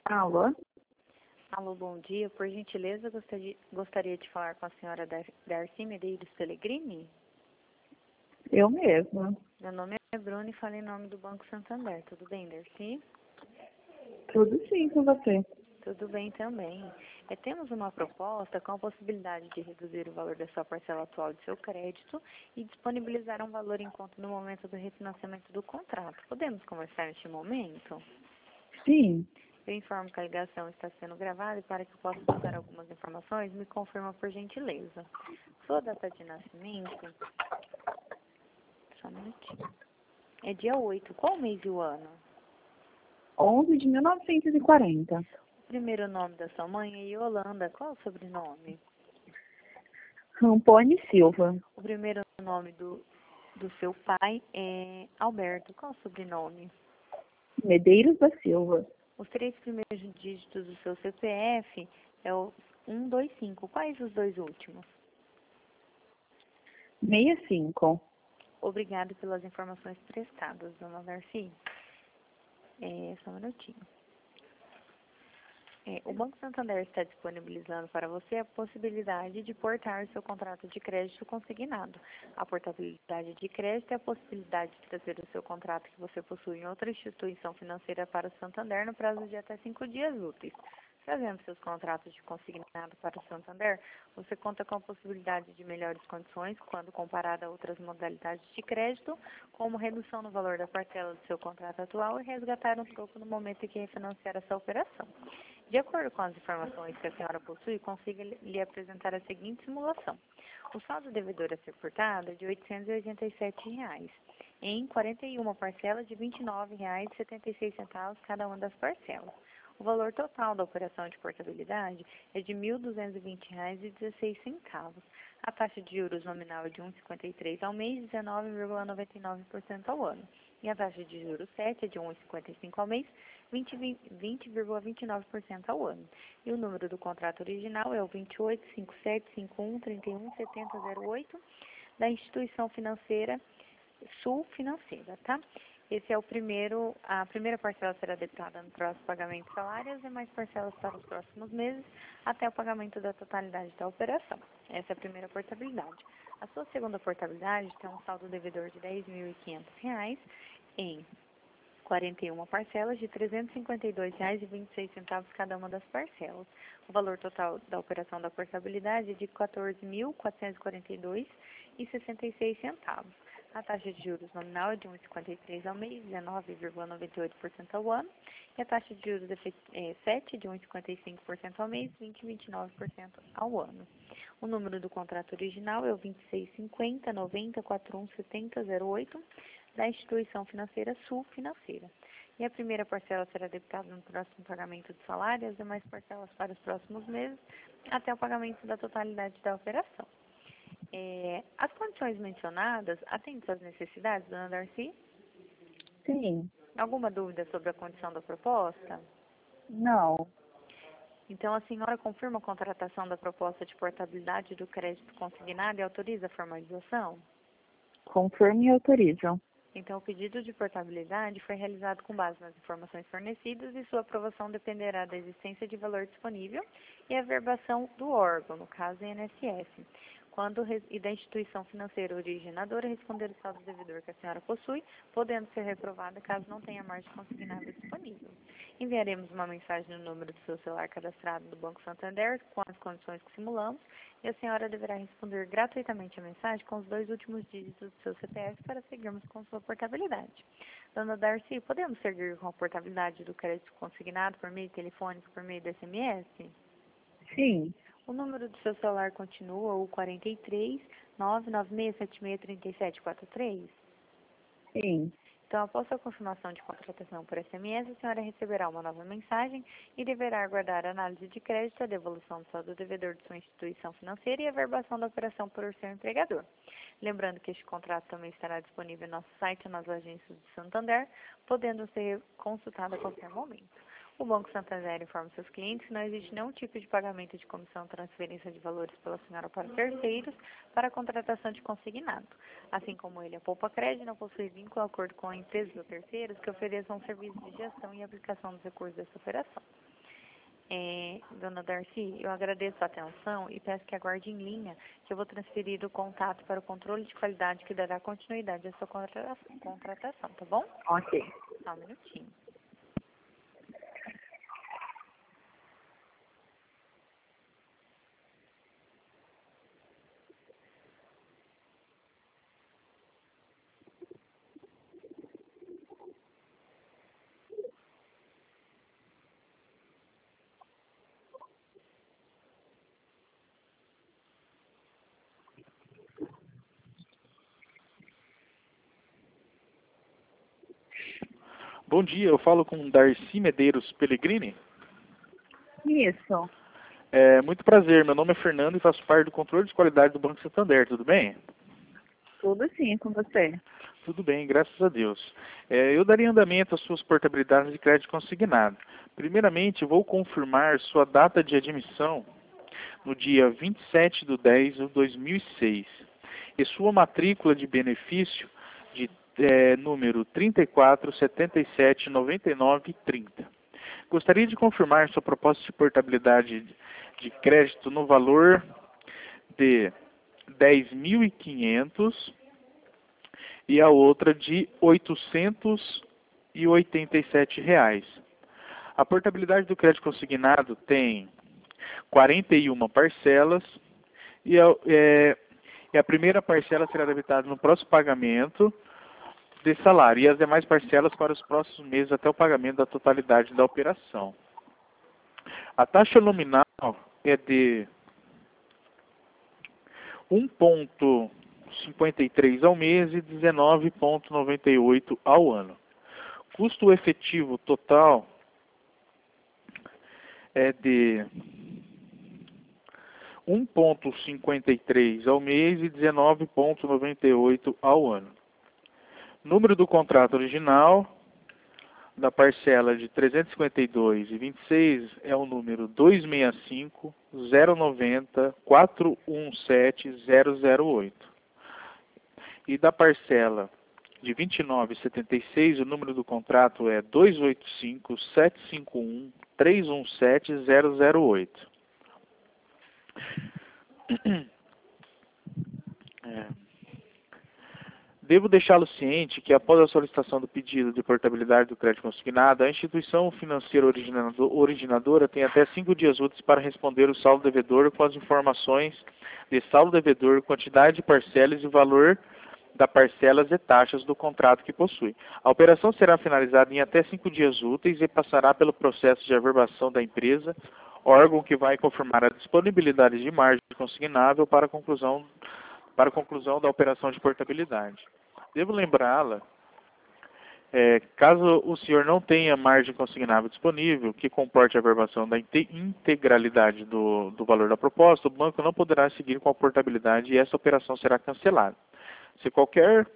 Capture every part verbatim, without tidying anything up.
Alô? Alô, bom dia. Por gentileza, gostaria, gostaria de falar com a senhora Dar- Darcy Medeiros Pellegrini? Eu mesma. Meu nome é Bruno e falo em nome do Banco Santander. Tudo bem, Darcy? Tudo sim com você. Tudo bem também. É, temos uma proposta com a possibilidade de reduzir o valor da sua parcela atual de seu crédito e disponibilizar um valor em conta no momento do refinanciamento do contrato. Podemos conversar neste momento? Sim. Eu informo que a ligação está sendo gravada e para que eu possa passar algumas informações, me confirma por gentileza. Sua data de nascimento, só um minutinho, é dia oito. Qual o mês e o ano? onze de mil novecentos e quarenta. O primeiro nome da sua mãe é Yolanda. Qual o sobrenome? Rampone Silva. O primeiro nome do, do seu pai é Alberto. Qual o sobrenome? Medeiros da Silva. Os três primeiros dígitos do seu C P F é o um dois cinco. Quais os dois últimos? sessenta e cinco. Obrigado pelas informações prestadas, dona Darcy. É, só um minutinho. É, o Banco Santander está disponibilizando para você a possibilidade de portar seu contrato de crédito consignado. A portabilidade de crédito é a possibilidade de trazer o seu contrato que você possui em outra instituição financeira para o Santander no prazo de até cinco dias úteis. Trazendo seus contratos de consignado para o Santander, você conta com a possibilidade de melhores condições quando comparada a outras modalidades de crédito, como redução no valor da parcela do seu contrato atual e resgatar um troco no momento em que refinanciar essa operação. De acordo com as informações que a senhora possui, consigo lhe apresentar a seguinte simulação. O saldo devedor a ser portado é de oitocentos e oitenta e sete reais, em quarenta e uma parcelas de vinte e nove reais e setenta e seis centavos cada uma das parcelas. O valor total da operação de portabilidade é de mil duzentos e vinte reais e dezesseis centavos. A taxa de juros nominal é de um vírgula cinquenta e três ao mês e dezenove vírgula noventa e nove por cento ao ano. E a taxa de juros sete é de um vírgula cinquenta e cinco ao mês, vinte vírgula vinte e nove por cento ao ano. E o número do contrato original é o vinte e oito, cinquenta e sete, cinquenta e um, trinta e um, setenta, zero oito, da instituição financeira Sul Financeira, tá? Esse é o primeiro, a primeira parcela será debitada no próximo pagamento de salário e as demais parcelas para os próximos meses, até o pagamento da totalidade da operação. Essa é a primeira portabilidade. A sua segunda portabilidade tem um saldo devedor de dez mil e quinhentos reais em quarenta e uma parcelas de trezentos e cinquenta e dois reais e vinte e seis centavos cada uma das parcelas. O valor total da operação da portabilidade é de quatorze mil quatrocentos e quarenta e dois reais e sessenta e seis centavos. A taxa de juros nominal é de um vírgula cinquenta e três ao mês, dezenove vírgula noventa e oito por cento ao ano, e a taxa de juros é sete, de um vírgula cinquenta e cinco por cento ao mês, vinte vírgula vinte e nove por cento ao ano. O número do contrato original é o vinte e seis, cinquenta, noventa, quarenta e um, setenta, zero oito, da instituição financeira Sul Financeira. E a primeira parcela será debitada no próximo pagamento de salário e as demais parcelas para os próximos meses, até o pagamento da totalidade da operação. É, as condições mencionadas atendem suas necessidades, dona Darcy? Sim. Alguma dúvida sobre a condição da proposta? Não. Então, a senhora confirma a contratação da proposta de portabilidade do crédito consignado e autoriza a formalização? Confirme e autorizam. Então, o pedido de portabilidade foi realizado com base nas informações fornecidas e sua aprovação dependerá da existência de valor disponível e a verbação do órgão, no caso, I N S S. Quando e da instituição financeira originadora responder o saldo devedor que a senhora possui, podendo ser reprovada caso não tenha margem consignada disponível. Enviaremos uma mensagem no número do seu celular cadastrado do Banco Santander com as condições que simulamos e a senhora deverá responder gratuitamente a mensagem com os dois últimos dígitos do seu C P F para seguirmos com sua portabilidade. Dona Darcy, podemos seguir com a portabilidade do crédito consignado por meio telefônico, por meio do S M S? Sim. O número do seu celular continua o quarenta e três, nove nove seis sete seis três sete quatro três? Sim. Então, após a confirmação de contratação por S M S, a senhora receberá uma nova mensagem e deverá aguardar a análise de crédito, a devolução do saldo devedor de sua instituição financeira e a verbação da operação por seu empregador. Lembrando que este contrato também estará disponível em nosso site e nas agências de Santander, podendo ser consultado a qualquer momento. O Banco Santander informa seus clientes que não existe nenhum tipo de pagamento de comissão ou transferência de valores pela senhora para terceiros para a contratação de consignado. Assim como ele, a Poupa Crédito não possui vínculo ou acordo com empresas ou terceiros que ofereçam serviços de gestão e aplicação dos recursos dessa operação. É, dona Darcy, eu agradeço a atenção e peço que aguarde em linha que eu vou transferir o contato para o controle de qualidade que dará continuidade à sua contra- contratação, tá bom? Ok. Só um minutinho. Bom dia, eu falo com Darcy Medeiros Pellegrini. Isso. É, muito prazer, meu nome é Fernando e faço parte do controle de qualidade do Banco Santander, tudo bem? Tudo sim com você. Tudo bem, graças a Deus. É, eu daria andamento às suas portabilidades de crédito consignado. Primeiramente, vou confirmar sua data de admissão no dia vinte e sete de dez de dois mil e seis e sua matrícula de benefício de é, número trinta e quatro, setenta e sete, noventa e nove, trinta. Gostaria de confirmar sua proposta de portabilidade de crédito no valor de dez mil e quinhentos e a outra de oitocentos e oitenta e sete reais. A portabilidade do crédito consignado tem quarenta e uma parcelas e a, é, e a primeira parcela será debitada no próximo pagamento de salário e as demais parcelas para os próximos meses até o pagamento da totalidade da operação. A taxa nominal é de um vírgula cinquenta e três ao mês e dezenove vírgula noventa e oito ao ano. Custo efetivo total é de um vírgula cinquenta e três ao mês e dezenove vírgula noventa e oito ao ano. Número do contrato original da parcela de trezentos e cinquenta e dois e vinte e seis é o número dois seis cinco, zero nove zero, quatro um sete, zero zero oito. E da parcela de vinte e nove e setenta e seis, o número do contrato é dois oito cinco, sete cinco um, três um sete, zero zero oito. É. Devo deixá-lo ciente que, após a solicitação do pedido de portabilidade do crédito consignado, a instituição financeira originadora tem até cinco dias úteis para responder o saldo devedor com as informações de saldo devedor, quantidade de parcelas e valor da parcelas e taxas do contrato que possui. A operação será finalizada em até cinco dias úteis e passará pelo processo de averbação da empresa, órgão que vai confirmar a disponibilidade de margem consignável para a conclusão, para a conclusão da operação de portabilidade. Devo lembrá-la, é, caso o senhor não tenha margem consignável disponível, que comporte a averbação da integralidade do, do valor da proposta, o banco não poderá seguir com a portabilidade e essa operação será cancelada. Se qualquer...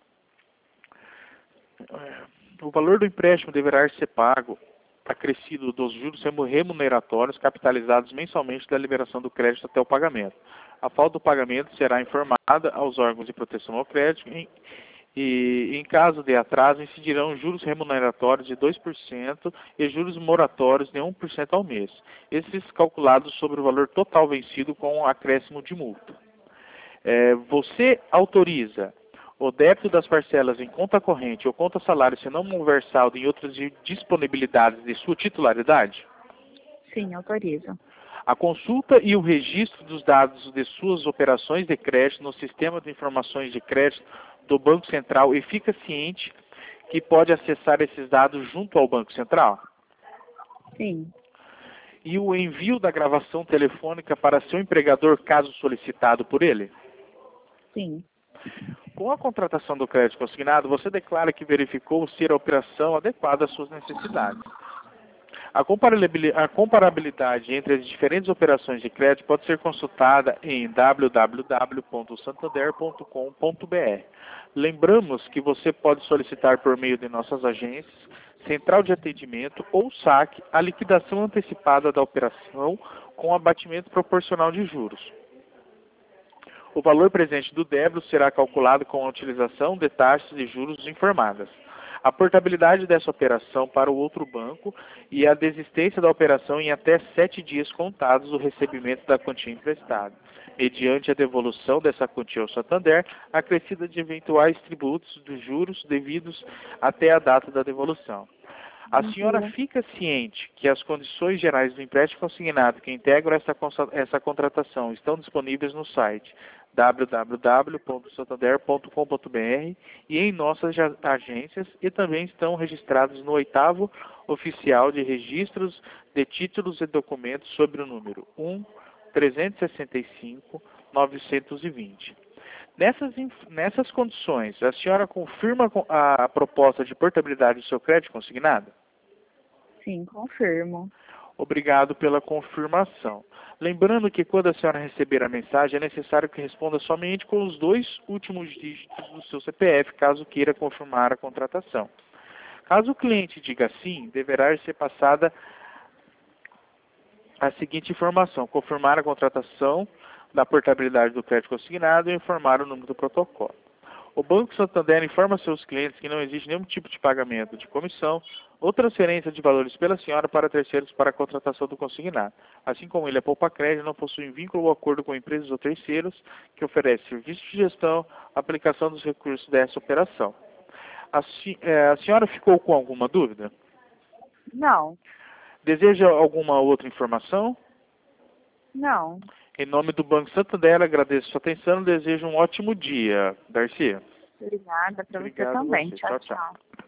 O valor do empréstimo deverá ser pago acrescido dos juros remuneratórios capitalizados mensalmente da liberação do crédito até o pagamento. A falta do pagamento será informada aos órgãos de proteção ao crédito em, e, em caso de atraso, incidirão juros remuneratórios de dois por cento e juros moratórios de um por cento ao mês, esses calculados sobre o valor total vencido com acréscimo de multa. É, você autoriza o débito das parcelas em conta corrente ou conta salário se não houver saldo em outras disponibilidades de sua titularidade? Sim, autorizo. A consulta e o registro dos dados de suas operações de crédito no sistema de informações de crédito do Banco Central e fica ciente que pode acessar esses dados junto ao Banco Central? Sim. E o envio da gravação telefônica para seu empregador, caso solicitado por ele? Sim. Com a contratação do crédito consignado, você declara que verificou ser a operação adequada às suas necessidades. A comparabilidade entre as diferentes operações de crédito pode ser consultada em w w w ponto santander ponto com ponto b r. Lembramos que você pode solicitar por meio de nossas agências, central de atendimento ou saque a liquidação antecipada da operação com abatimento proporcional de juros. O valor presente do débito será calculado com a utilização de taxas e juros informadas. a portabilidade dessa operação para o outro banco e a desistência da operação em até sete dias contados do recebimento da quantia emprestada, mediante a devolução dessa quantia ao Santander, acrescida de eventuais tributos dos juros devidos até a data da devolução. A senhora fica ciente que as condições gerais do empréstimo consignado que integram essa, essa contratação estão disponíveis no site w w w ponto santander ponto com ponto b r e em nossas agências e também estão registrados no oitavo oficial de registros de títulos e documentos sobre o número um trezentos e sessenta e cinco novecentos e vinte. Nessas, nessas condições, a senhora confirma a proposta de portabilidade do seu crédito consignado? Sim, confirmo. Obrigado pela confirmação. Lembrando que quando a senhora receber a mensagem, é necessário que responda somente com os dois últimos dígitos do seu C P F, caso queira confirmar a contratação. Caso o cliente diga sim, deverá ser passada a seguinte informação: confirmar a contratação da portabilidade do crédito consignado e informar o número do protocolo. O Banco Santander informa seus clientes que não existe nenhum tipo de pagamento de comissão ou transferência de valores pela senhora para terceiros para a contratação do consignado. Assim como ele é poupa crédito, não possui vínculo ou acordo com empresas ou terceiros que oferecem serviço de gestão, aplicação dos recursos dessa operação. A, a senhora ficou com alguma dúvida? Não. Deseja alguma outra informação? Não. Em nome do Banco Santander, agradeço sua atenção e desejo um ótimo dia. Darcy. Obrigada para você Obrigado também. você. Tchau, Tchau, tchau. tchau.